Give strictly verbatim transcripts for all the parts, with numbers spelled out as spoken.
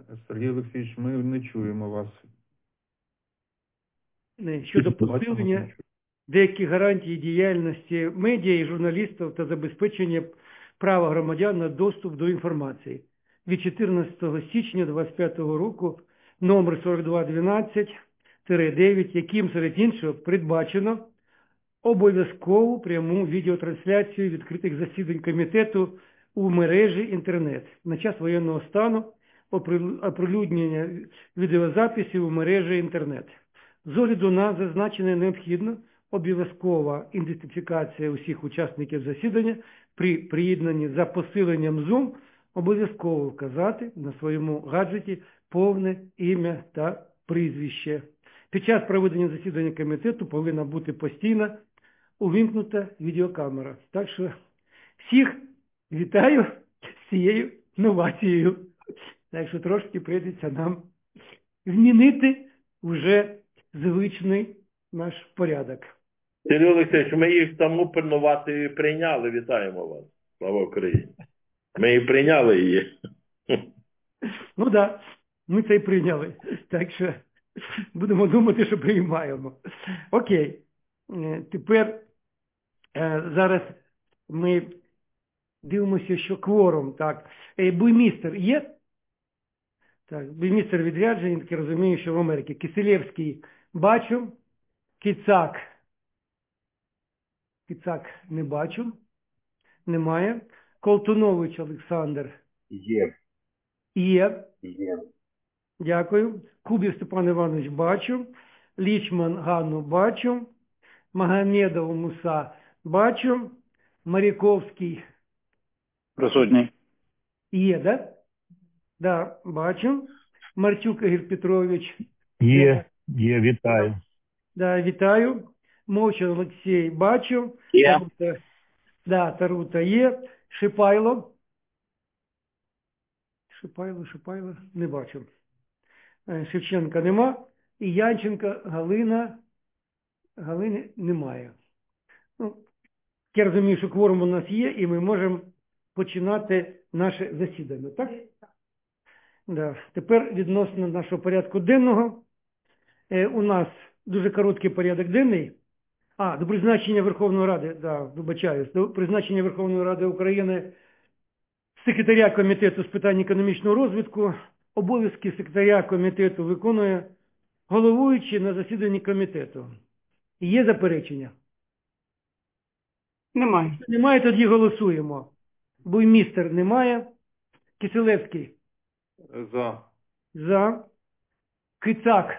Сергій Олексійович, ми не чуємо вас. Щодо посилення деяких гарантій діяльності медіа і журналістів та забезпечення права громадян на доступ до інформації. Від чотирнадцятого січня двадцять п'ятого року номер сорок два дванадцять дев'ять, яким, серед іншого, передбачено обов'язкову пряму відеотрансляцію відкритих засідань комітету у мережі інтернет на час воєнного стану, оприлюднення відеозаписів у мережі інтернет. З огляду на зазначене необхідно обов'язкова ідентифікація усіх учасників засідання при приєднанні за посиленням Zoom обов'язково вказати на своєму гаджеті повне ім'я та прізвище. Під час проведення засідання комітету повинна бути постійно увімкнута відеокамера. Так що всіх вітаю з цією новацією. Так що трошки прийдеться нам змінити вже звичний наш порядок. Сергій Олексійович, ми їх тому пильнувати прийняли. Вітаємо вас. Слава Україні. Ми її прийняли її. Ну так, да, ми це і прийняли. Так що будемо думати, що приймаємо. Окей. Тепер зараз ми дивимося, що кворум. Так. Буймістер є? Так, буймістер відряджений, так я розумію, що в Америці. Киселєвський бачу. Кицак. Кицак не бачу. Немає. Колтунович Олександр. Є. Є. Є. Дякую. Кубів Степан Іванович бачу. Лічман Ганну бачу. Магомедов Муса бачу. Маріковський. Присутній. Є, да? Да, бачу. Марчук Ігор Петрович. Є, є, вітаю. Да, вітаю. Мовчан Олексій бачу. Є. Тарута, да, Тарута є. Шипайло. Шипайло, Шипайло, не бачу. Шевченка нема. І Янченка Галина. Галини немає. Ну, я розумію, що кворум у нас є, і ми можемо починати наше засідання, так? Да. Тепер відносно нашого порядку денного. Е, у нас дуже короткий порядок денний. А, до призначення Верховної Ради, да, вибачаюсь, до призначення Верховної Ради України секретаря Комітету з питань економічного розвитку. Обов'язки секретаря комітету виконує головуючий на засіданні комітету. Є заперечення? Немає. Немає, тоді голосуємо. Буймістер немає. Киселевський. За. За. Кицак.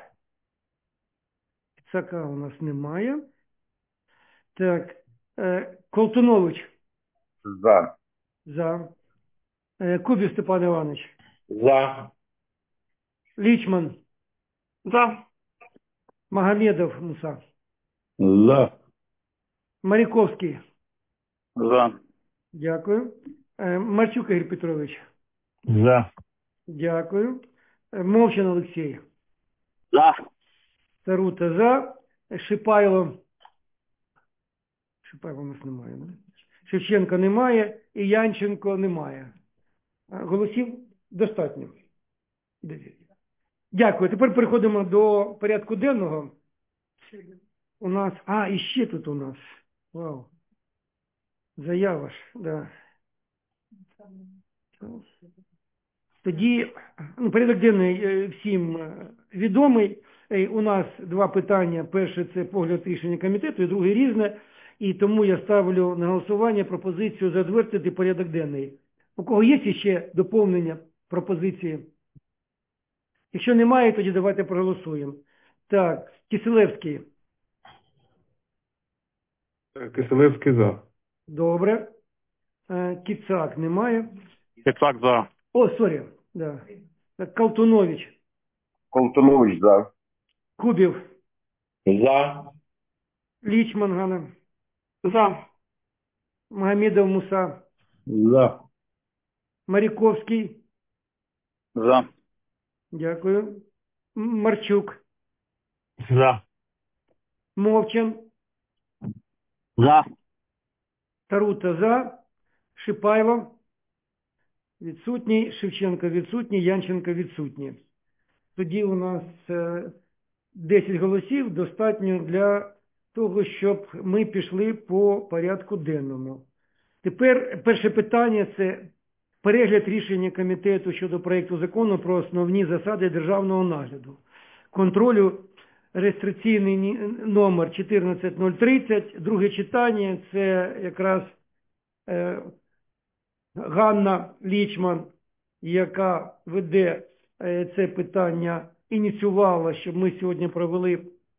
Кицака у нас немає. Так. Е, Колтунович. За. За. Е, Кубів Степан Іванович. За. Лічман. За. Магомедов Муса. За. Маріковський. За. Дякую. Е, Марчук Ігор Петрович. За. Дякую. Е, Мовчан Олексій. За. Тарута за. Шипайло. Шипайло у нас немає. Не? Шевченка немає. І Янченко немає. Голосів достатньо. Дякую. Тепер переходимо до порядку денного. У нас... А, і ще тут у нас. Вау. Заява ж, да. Тоді, ну, порядок денний всім відомий. У нас два питання. Перше – це погляд рішення комітету, і друге – різне. І тому я ставлю на голосування пропозицію затвердити порядок денний. У кого є ще доповнення пропозиції? Якщо немає, тоді давайте проголосуємо. Так, Киселевський. Киселевський за. Добре. Кицак немає. Кицак за. О, сорі. Да. Так, Колтунович. Колтунович за. Кубів. За. Лічман Ганна. За. Магомедов Муса. За. Маріковський. За. Дякую. Марчук. За. Мовчан. За. Тарута за. Шипайло. відсутній, Шевченко відсутній, Янченко відсутній. Тоді у нас е, десять голосів достатньо для того, щоб ми пішли по порядку денному. Тепер перше питання – це перегляд рішення комітету щодо проєкту закону про основні засади державного нагляду. Контролю реєстраційний номер чотирнадцять нуль тридцять, друге читання – це якраз е, Ганна Лічман, яка веде е, це питання, ініціювала, щоб ми сьогодні провели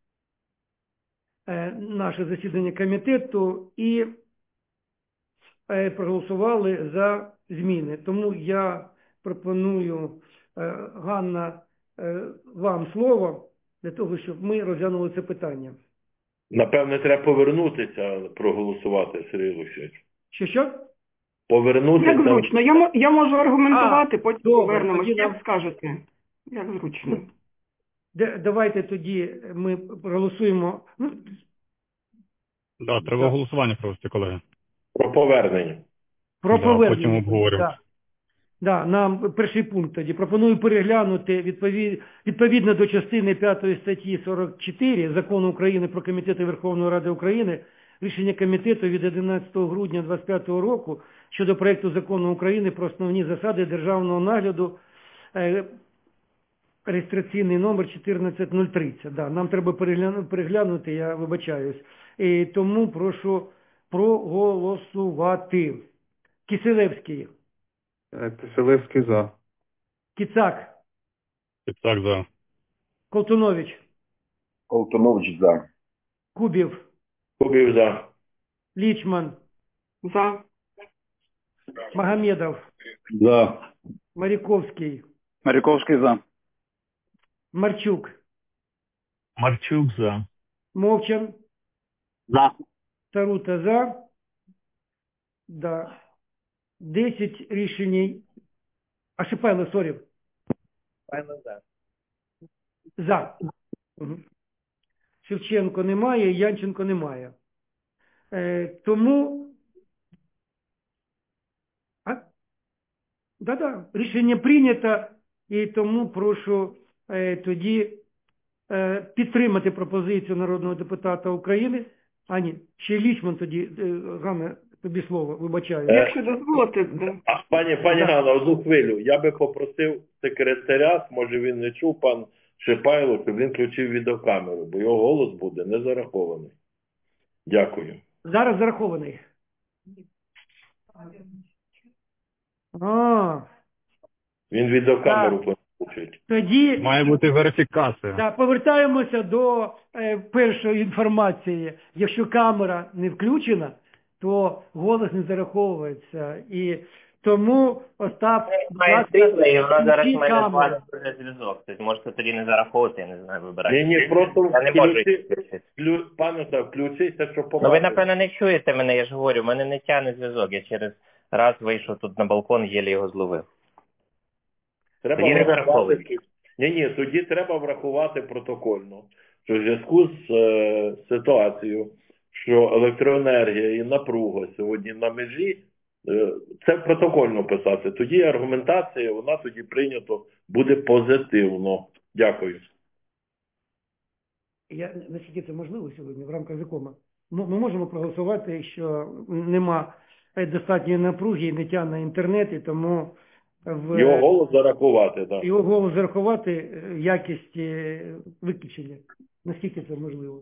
е, наше засідання комітету і е, проголосували за зміни. Тому я пропоную, е, Ганна, е, вам слово для того, щоб ми розглянули це питання. Напевне, треба повернутися, проголосувати, Сергій Олексійович. Що, що? Повернутися. Як зручно. Я, мо- я можу аргументувати, А, потім добре, повернемось. тоді Як нам- скажете. Як зручно. Де- Давайте тоді ми проголосуємо. Ну, Да, треба Так. голосування провести, колеги. Про повернення. про Да, повернення. потім обговоримо. Да. Да, нам перший пункт тоді. Пропоную переглянути відповід... відповідно до частини п'ятої статті сорок чотири Закону України про комітети Верховної Ради України рішення комітету від одинадцятого грудня двадцять п'ятого року щодо проекту Закону України про основні засади державного нагляду, е, реєстраційний номер чотирнадцять нуль тридцять. Да, нам треба перегляну- переглянути, я вибачаюсь. І тому прошу проголосувати. Киселевський, Е, Киселевський за. Кицак, Кицак за. Колтунович, Колтунович за. Кубів, Кубів за. Лічман, За. Магомедов, За. Маріковський, Маріковський за. Марчук, Марчук за. Мовчан, За. Тарута за. Да. десять рішень. А Шипайло, сорі. за. За. Угу. Шевченко немає, Янченко немає. Е, тому... А? Да-да, рішення прийнято, і тому прошу е, тоді е, підтримати пропозицію народного депутата України. А ні, ще Лічман тоді, е, Ганна, тобі слово, вибачаю. Е, Якщо дозволите, да. А, пані, пані Да. Ганна, одну хвилю. Я би попросив секретаріат, може він не чув, пан Шипайло, щоб він включив відеокамеру, бо його голос буде не зарахований. Дякую. Зараз зарахований. А, Він відеокамеру повинен включити. тоді Має бути верифікація. да, повертаємося до е, першої інформації. Якщо камера не включена, то голос не зараховується. І тому, Остап, будь Має ласка, світло, і вона зараз включіть в мене камеру. погано вже зв'язок. Тобто можете тоді не зараховувати, я не знаю, вибирати. Ні, ні, просто Я не можу включи, їх включити. вклю, пане Остап, включися, щоб Ну побачити. ви, напевно, не чуєте мене, я ж говорю, в мене не тягне зв'язок. Я через раз вийшов тут на балкон, єлі його зловив. Треба Тоді не врахувати. зараховують. Ні, ні, тоді треба врахувати протокольно, що в зв'язку з е, ситуацією, що електроенергія і напруга сьогодні на межі, е, це протокольно писати. Тоді аргументація, вона тоді прийнято буде позитивно. Дякую. Я, наскільки це можливо сьогодні в рамках закону? Ну, ми можемо проголосувати, якщо нема е, достатньої напруги і не тягне інтернет, і тому в Його голос зарахувати, так. його голос зарахувати е, якість е, виключення. Наскільки це можливо?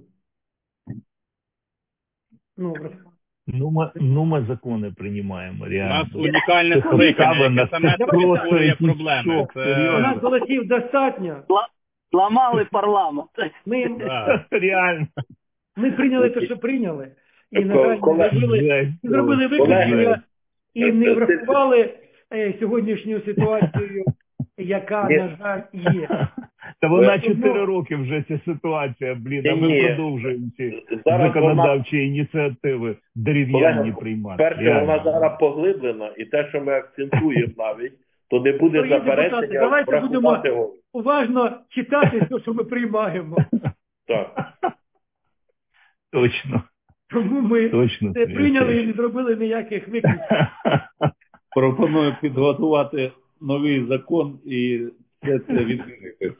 Ну, врах- Ну мы, ну, мы законы принимаем, У реально. нас унікальне Це скликання, цікаво, яке саме це просто створює якийсь проблеми. шок, Це- у серйозно. нас голосів достатньо. Ламали парламент. Ми, Да. Реально. ми прийняли те, що прийняли. І, на жаль, Коли- не зробили, Жесть. зробили виключення і не врахували е, сьогоднішню ситуацію, яка, Ні. на жаль, є. Та вона Тому- чотири роки вже ця ситуація, блін, а Ні, ми ні. продовжуємо ці Зараз законодавчі ініціативи дерев'яні Олег, приймати. перше, Реально. вона зараз поглиблена, і те, що ми акцентуємо навіть, то не буде Дорогі депутати, заперечення давайте врахувати будемо- голос. Уважно читати те, що ми приймаємо. Так. Точно, Тому ми точно. це прийняли і не зробили ніяких виключень. Пропоную підготувати новий закон і все це відмінити.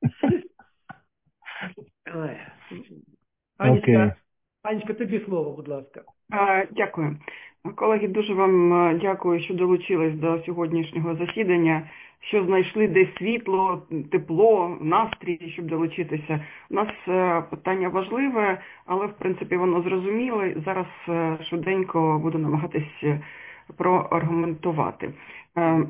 Ой. Окей. Анечка, Анечка, тобі слово, будь ласка. Е, Дякую. Колеги, дуже вам е, дякую, що долучились до сьогоднішнього засідання, що знайшли десь світло, тепло, настрій, щоб долучитися. У нас е, питання важливе, але в принципі воно зрозуміле. Зараз е, швиденько буду намагатись е, проаргументувати. Е,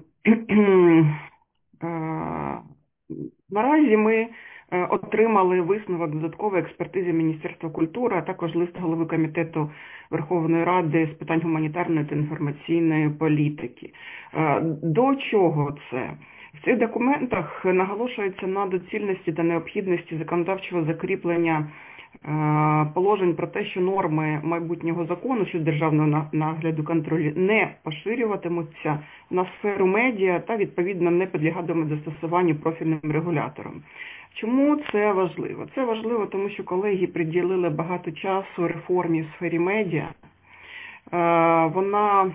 е, Наразі ми е, отримали висновок додаткової експертизи Міністерства культури, а також лист голови Комітету Верховної Ради з питань гуманітарної та інформаційної політики. Е, До чого це? В цих документах наголошується на доцільності та необхідності законодавчого закріплення е, положень про те, що норми майбутнього закону щодо державного на- нагляду контролю не поширюватимуться на сферу медіа та, відповідно, не підлягатимуть застосуванню профільним регулятором. Чому це важливо? Це важливо, тому що колеги приділили багато часу реформі в сфері медіа. Е, Вона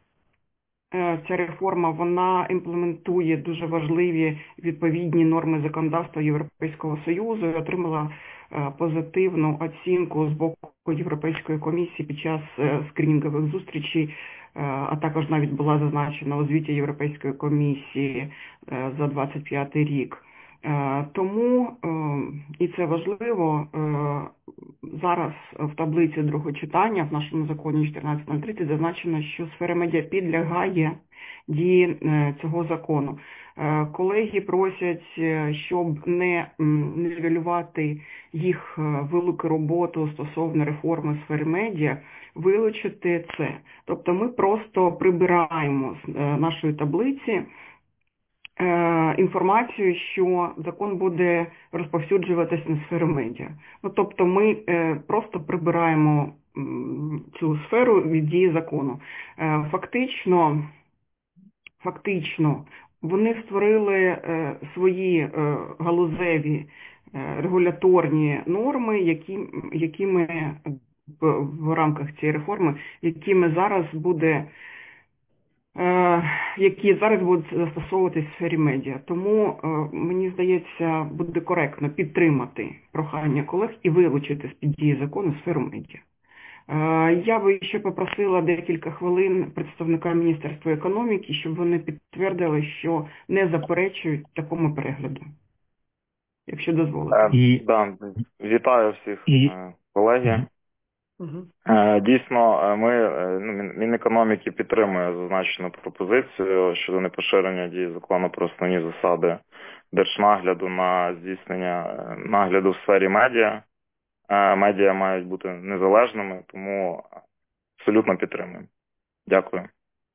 Е, Ця реформа, вона імплементує дуже важливі відповідні норми законодавства Європейського Союзу і отримала е, позитивну оцінку з боку Європейської комісії під час е, скринінгових зустрічей, е, а також навіть була зазначена у звіті Європейської комісії е, за двадцять п'ятий рік. Е, Тому, е, і це важливо, е, зараз в таблиці другого читання в нашому законі чотирнадцять нуль тридцять зазначено, що сфера медіа підлягає дії е, цього закону. Е, Колеги просять, е, щоб не м, нівелювати їх е, велику роботу стосовно реформи сфери медіа, вилучити це. Тобто ми просто прибираємо з е, нашої таблиці е, інформацію, що закон буде розповсюджуватись на сферу медіа. Ну, тобто ми е, просто прибираємо м, цю сферу від дії закону. Е, фактично, фактично, вони створили е, свої е, галузеві е, регуляторні норми, які, якими в, в рамках цієї реформи, якими зараз буде Е, які зараз будуть застосовуватись в сфері медіа. Тому, е, мені здається, буде коректно підтримати прохання колег і вилучити з-під дії закону сферу медіа. Е, Я би ще попросила декілька хвилин представника Міністерства економіки, щоб вони підтвердили, що не заперечують такому перегляду, якщо дозволите. І- Да, вітаю всіх І- е, колеги. Угу. Е, Дійсно, е, ми, е, ну, Мін- Мінекономіки підтримує зазначену пропозицію щодо непоширення дії закону про основні засади держнагляду на здійснення е, нагляду в сфері медіа. Е, Медіа мають бути незалежними, тому абсолютно підтримуємо. Дякую.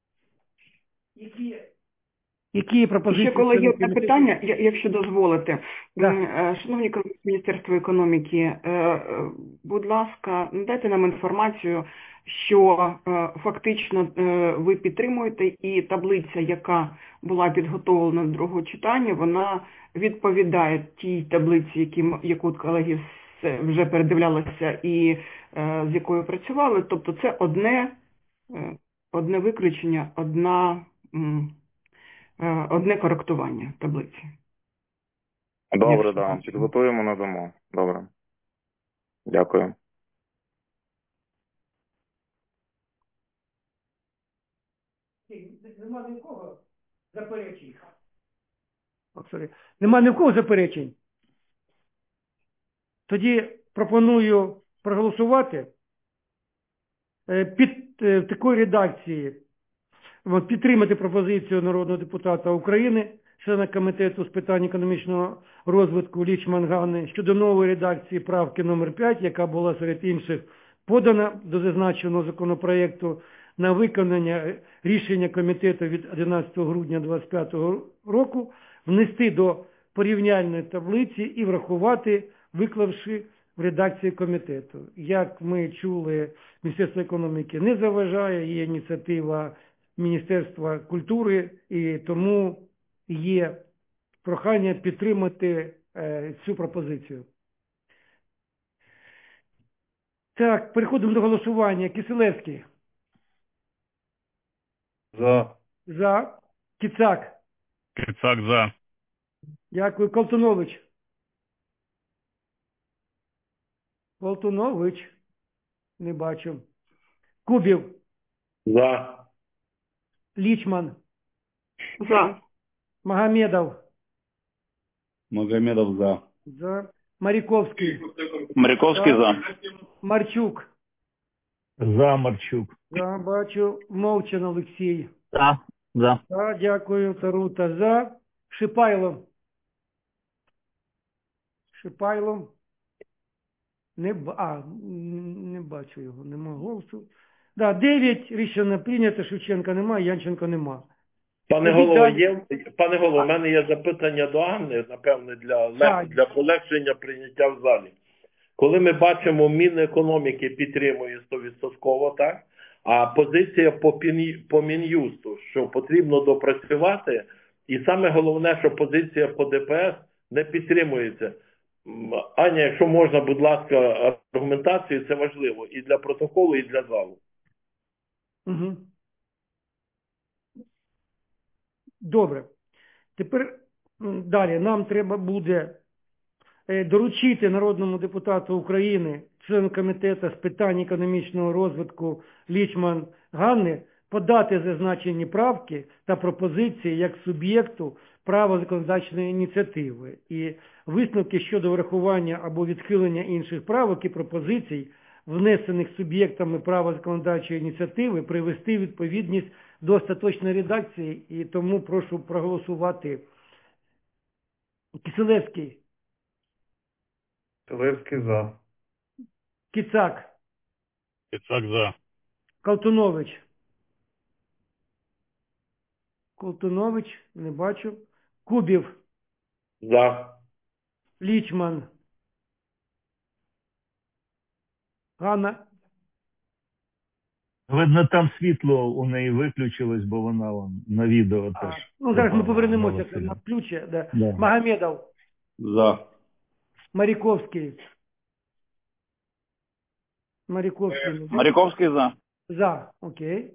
Які, які є пропозиції? Ще, колеги, членів одне комітету? питання, я- якщо дозволите. Да. М, е, Шановні колеги з Міністерства економіки, е, е, будь ласка, надайте нам інформацію, що е, фактично е, ви підтримуєте, і таблиця, яка була підготовлена до другого читання, вона відповідає тій таблиці, які, м- яку колеги с- вже передивлялися і е, з якою працювали. Тобто це одне, е, одне виключення, одна... м, Е, одне коректування таблиці. Добре, Якщо да. бачимо. Підготуємо, надамо. Добре. Дякую. Нема ні в кого заперечень. О, sorry. Нема ні в кого заперечень. Тоді пропоную проголосувати е, під е, в такої редакції. От, підтримати пропозицію народного депутата України, члена комітету з питань економічного розвитку Лічман Ганни щодо нової редакції правки номер п'ять, яка була серед інших подана до зазначеного законопроекту на виконання рішення комітету від одинадцятого грудня двадцять п'ятого року, внести до порівняльної таблиці і врахувати, виклавши в редакції комітету. Як ми чули, Міністерство економіки не заважає, є ініціатива Міністерства культури, і тому є прохання підтримати е, цю пропозицію. Так, переходимо до голосування. Кисилевський. За. За. Кицак. Кицак за. Дякую. Колтунович. Колтунович. Не бачу. Кубів. За. Лічман. За. Магомедов. Магомедов за. За. Маріковський. Моряковський за. Марчук. За Марчук. За. Бачу. Мовчан Олексій. За. За. За. Дякую. Тарута. За. Шипайло. Шипайло. Не, ба... а, не бачу його. Нема голосу. Да, дев'ять. Рішення прийнято. Шевченка нема. Янченко нема. Пане Тоді голово, далі. є, пане голово, у мене є запитання до Анни, напевне, для, Так. для полегшення прийняття в залі. Коли ми бачимо, Мінекономіки підтримує сто відсотків, так? А позиція по, пін, по Мін'юсту, що потрібно допрацювати, і саме головне, що позиція по Де Пе Ес не підтримується. М, Аня, якщо можна, будь ласка, аргументацію, це важливо і для протоколу, і для залу. Угу. Добре. Тепер м, далі нам треба буде е, доручити народному депутату України, члену комітету з питань економічного розвитку Лічман Ганни, подати зазначені правки та пропозиції як суб'єкту права законодавчої ініціативи і висновки щодо врахування або відхилення інших правок і пропозицій, внесених суб'єктами права законодавчої ініціативи, привести відповідність до остаточної редакції, і тому прошу проголосувати. Киселевський. Киселевський за. Кицак. Кицак за. Колтунович. Колтунович, не бачу. Кубів. За. Лічман. Ганна. Видно, там світло у неї виключилось, бо вона вон, на відео А, теж. ну, зараз ми попала, повернемося голосує. на ключі. Да. Да. Магомедов. За. Маріковський. Маріковський. не бачу. Моряковський за. За. Окей.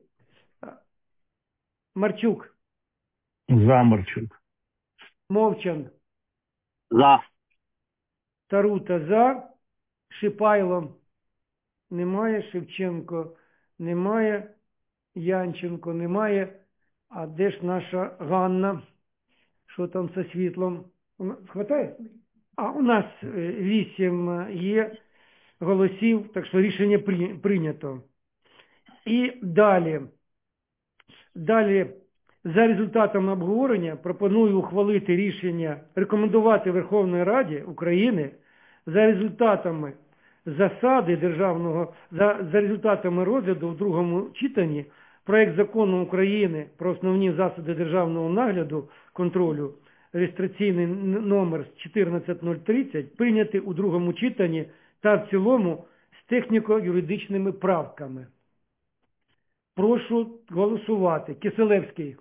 Марчук. За Марчук. Мовчан. За. Тарута за. Шипайло. Немає. Шевченко немає. Янченко немає. А де ж наша Ганна? Що там зі світлом? У нас хватає? А у нас е, вісім є голосів, так що рішення при- прийнято. І далі. Далі, за результатами обговорення, пропоную ухвалити рішення, рекомендувати Верховній Раді України за результатами засади державного, за, за результатами розгляду в другому читанні проект закону України про основні засади державного нагляду, контролю, реєстраційний н- номер чотирнадцять нуль тридцять, прийняти у другому читанні та в цілому з техніко-юридичними правками. Прошу голосувати. Киселевський.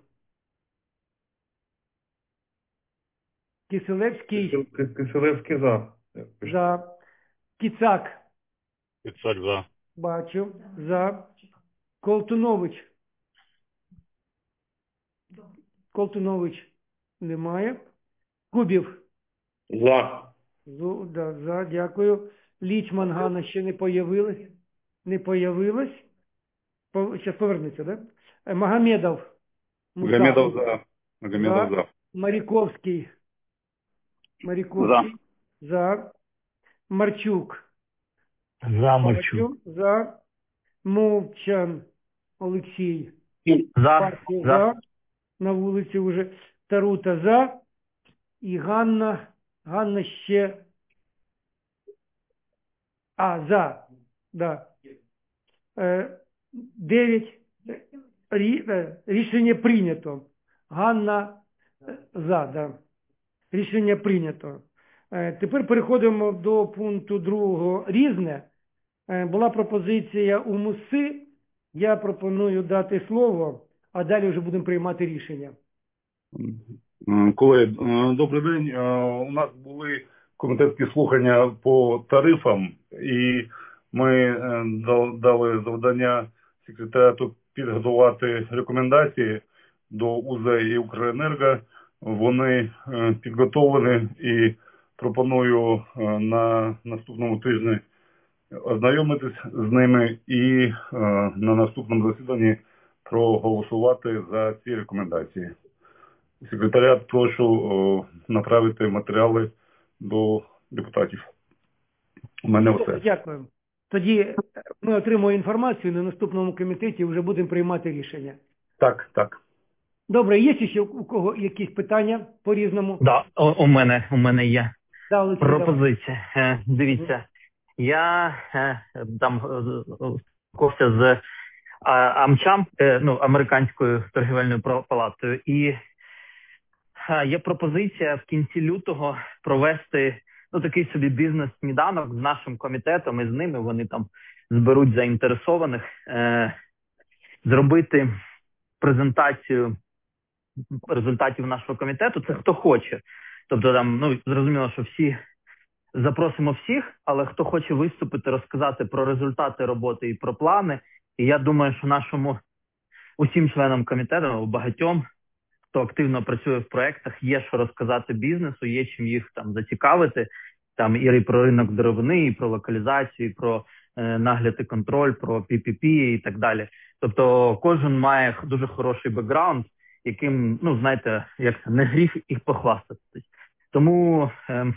Киселевський Кис- Киселевський за. за. Кицак. Кицак за. Бачу. За. Колтунович. Колтунович немає. Кубів. За. Зу, да, за. Дякую. Лічман Ганна ще не появилась. Не появилась. По, зараз повернеться, да? Е, Магомедов. Муса. Магомедов за. Магомедов За. за. Маріковський. Маріковський. За. Марчук. За Марчук. За. Мовчан Олексій. За. Партія За. за. На вулиці вже. Тарута за. І Ганна. Ганна ще. А, за. Да. Е, дев'ять. Рі- е, Рішення прийнято. Ганна е, за, да. Рішення прийнято. Е, Тепер переходимо до пункту другого. Різне. Е, Була пропозиція у МУСИ. Я пропоную дати слово, а далі вже будемо приймати рішення. М, Колеги, е, добрий день. Е, У нас були комітетські слухання по тарифам, і ми е, дал- дали завдання секретаріату підготувати рекомендації до УЗ і Укренерго. Вони е, підготовлені і пропоную е, на наступному тижні ознайомитись з ними і е, на наступному засіданні проголосувати за ці рекомендації. Секретаріат прошу о, направити матеріали до депутатів. У мене все. Дякую. Тоді ми отримуємо інформацію, на наступному комітеті вже будемо приймати рішення. Так, так. Добре, є ще у кого якісь питання по-різному? Да, у, у мене у мене є Да, Олексій, пропозиція. Е, дивіться, я е, там спілкувався з а, Амчам, е, ну, американською торгівельною палатою, і е, є пропозиція в кінці лютого провести ну такий собі бізнес-сніданок з нашим комітетом і з ними. Вони там зберуть заінтересованих, е, зробити презентацію результатів нашого комітету. Це хто хоче. Тобто там, ну, зрозуміло, що всі запросимо всіх, але хто хоче виступити, розказати про результати роботи і про плани. І я думаю, що нашому усім членам комітету, багатьом, хто активно працює в проєктах, є що розказати бізнесу, є чим їх там зацікавити. Там і про ринок деревини, і про локалізацію, і про е, нагляд і контроль, про пі пі пі і так далі. Тобто кожен має дуже хороший бекграунд, яким, ну, знаєте, як це, не гріх їх похвастатись. Тому е,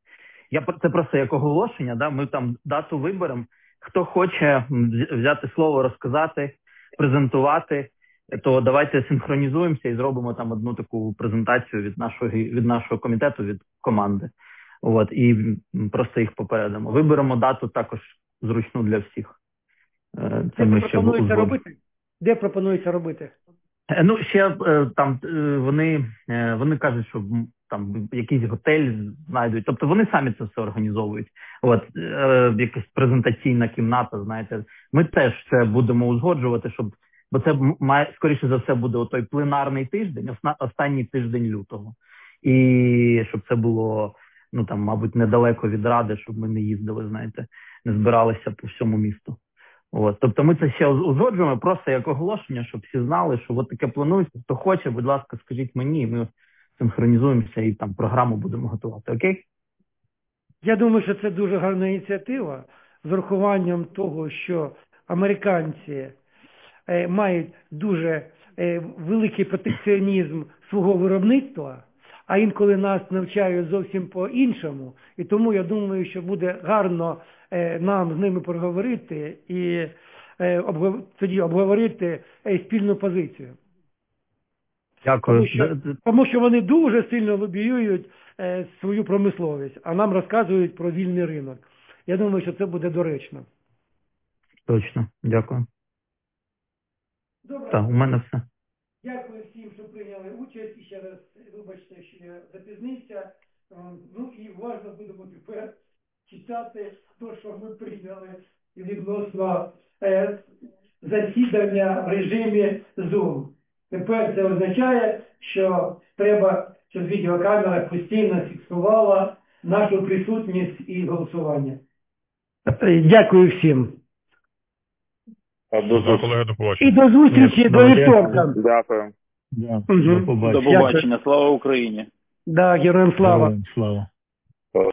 я це просто як оголошення, да, ми там дату виберемо. Хто хоче взяти слово, розказати, презентувати, то давайте синхронізуємося і зробимо там одну таку презентацію від нашого, від нашого комітету, від команди. От, і просто їх попередимо. Виберемо дату також зручну для всіх. Це Де ми пропонується ще робити? Де пропонується робити? Ну, ще там вони, вони кажуть, що там якийсь готель знайдуть. Тобто вони самі це все організовують. От, якась презентаційна кімната, знаєте. Ми теж це будемо узгоджувати, щоб, бо це має, скоріше за все, буде той пленарний тиждень, останній тиждень лютого. І щоб це було, ну там, мабуть, недалеко від Ради, щоб ми не їздили, знаєте, не збиралися по всьому місту. От, тобто ми це ще узгоджуємо просто як оголошення, щоб всі знали, що от таке планується. Хто хоче, будь ласка, скажіть мені, ми синхронізуємося і там програму будемо готувати, окей? Я думаю, що це дуже гарна ініціатива з урахуванням того, що американці е, мають дуже е, великий протекціонізм свого виробництва, а інколи нас навчають зовсім по-іншому. І тому я думаю, що буде гарно е, нам з ними поговорити і е, обгов... тоді обговорити е, спільну позицію. Дякую. Тому що, тому що вони дуже сильно лобіюють е, свою промисловість, а нам розказують про вільний ринок. Я думаю, що це буде доречно. Точно. Дякую. Добре. Так, у мене все. Дякую всім, що прийняли участь. І ще раз вибачте, що я запізнився. Ну і уважно будемо тепер читати те, що ми прийняли відносно е, засідання в режимі Zoom. Тепер це означає, що треба, щоб відеокамера постійно фіксувала нашу присутність і голосування. Дякую всім. До колеги, до побачення. І до зустрічі, до вівторка. Дякую. До побачення. До побачення. Слава Україні. Да, героям слава. Слава.